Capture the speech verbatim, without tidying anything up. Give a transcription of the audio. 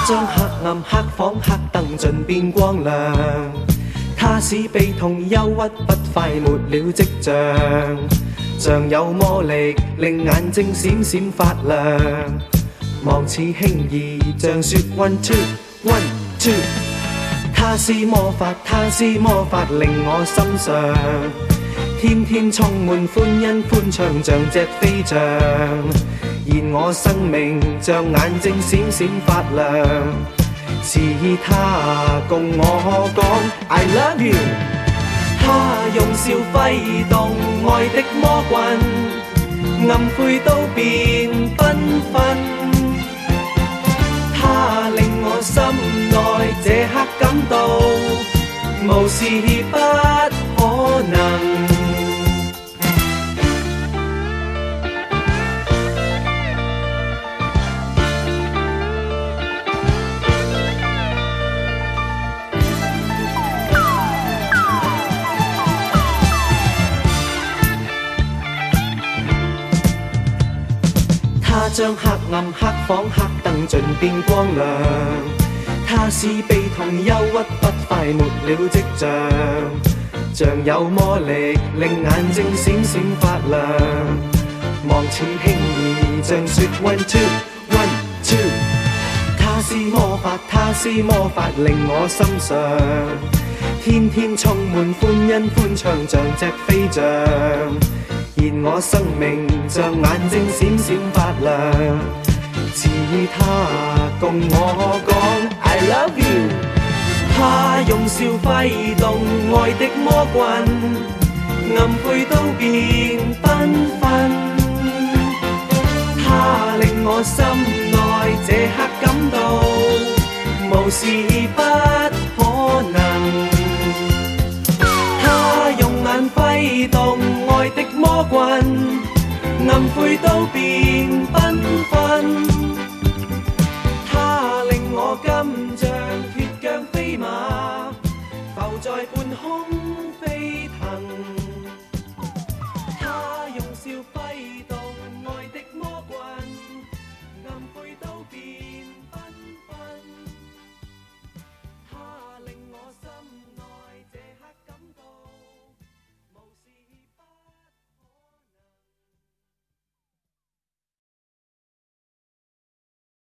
將黑暗黑房黑燈盡變光亮，它使悲痛憂鬱不快沒了跡象，像有魔力令眼睛閃閃發亮，望似輕易像說 one two one two， 它施魔法，它施魔法令我心上，天天充滿歡欣歡暢像隻飛象，現我生命像眼睛閃閃發亮，是他共我講 I love you， 他用笑揮動愛的魔棍，暗灰都變繽紛，他令我心內這刻感到無事不可能。他將黑暗黑房黑燈盡變光亮，他使悲痛憂鬱不快沒了跡象，像有魔力令眼睛閃閃發亮，望似輕易像說 one two one two， 他施魔法，他施魔法令我心上，天天充滿歡欣歡暢像隻飛象，現我生命像眼睛閃閃發亮，是他共我講 I love you， 他用笑揮動愛的魔棍，暗灰都變繽紛，他令我心內這刻感到無事不可能，他用眼揮動愛的魔棍，暗灰都變繽紛，他令我今